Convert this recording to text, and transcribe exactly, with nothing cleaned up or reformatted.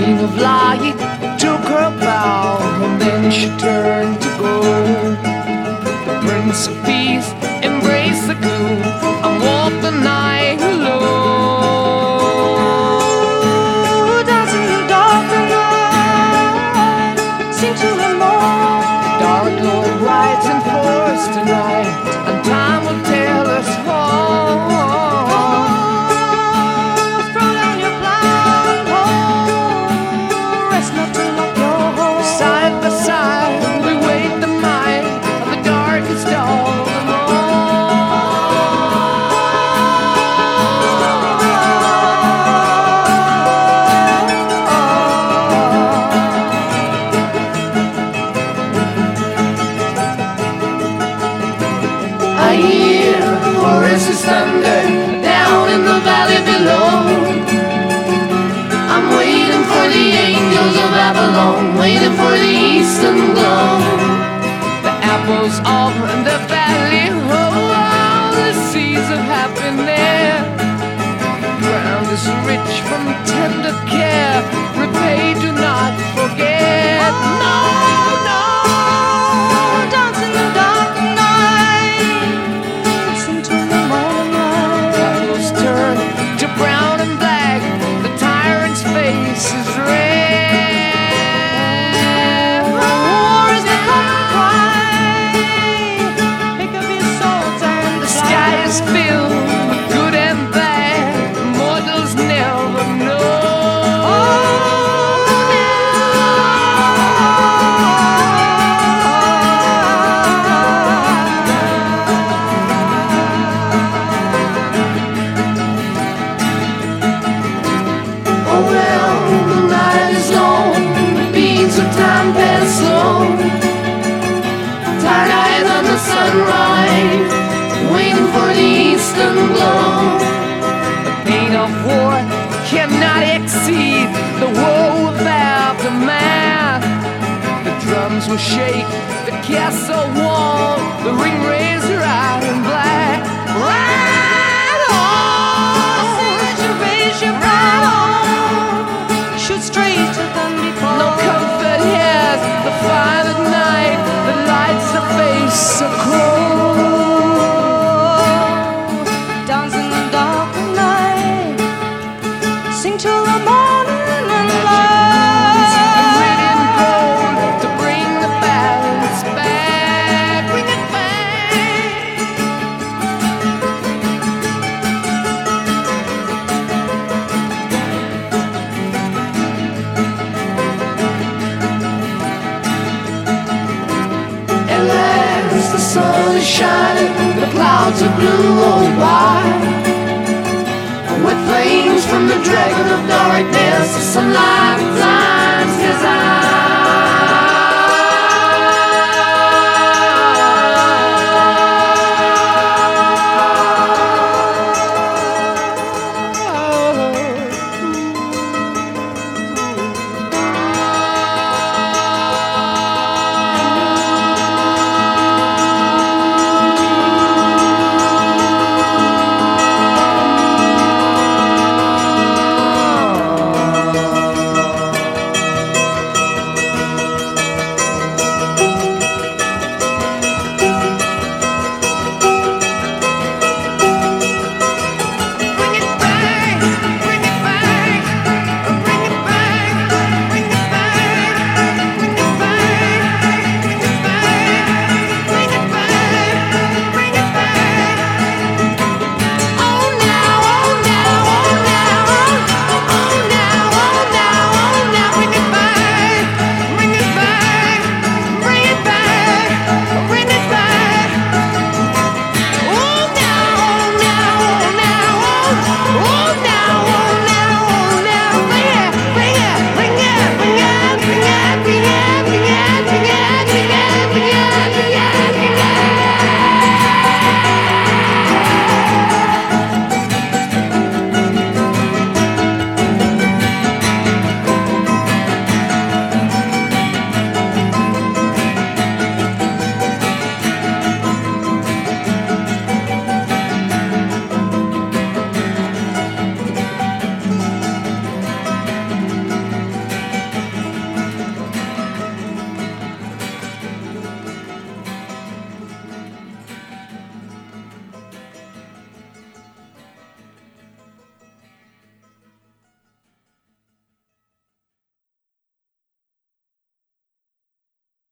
queen of light took her bow, and then she turned to go. The prince of peace embraced the gloom and walked the night alone. Dancing in the dark of night, sing to him more. The Dark Lord rides in force tonight, and time will tell us all. Throw down your blindfold, rest not to lock your hold. Side by side, we wait the night of the darkest dawn. I hear Horace's thunder down in the valley below. I'm waiting for the angels of Avalon, waiting for the eastern glow. The apples of the valley, oh, all the seeds of happiness. Ground is rich from tender care, repay, do not forget. No, no. Dancing in the dark of night, sing to the morning light. Apples turn to brown and black, the tyrant's face is red. War is the common cry, pick up your swords and The sky is filled with good and bad, mortals never know. Oh well, the night is long, the beats of time pass slow. Tired eyes on the sunrise, waiting for the eastern glow. The pain of war cannot exceed the woe of aftermath. The drums will shake, the castle wall, the ring razor iron black. Ride on! Raise your brow, shoot straight to them before. No comfort here, the fire at night, the lights the face so cold. Dancing in the dark of night, sing till the morning and light. And red and gold to bring the balance back, bring it back. At last the sun is shining, the clouds are blue or white. With flames from the dragon of darkness, some lifetimes design.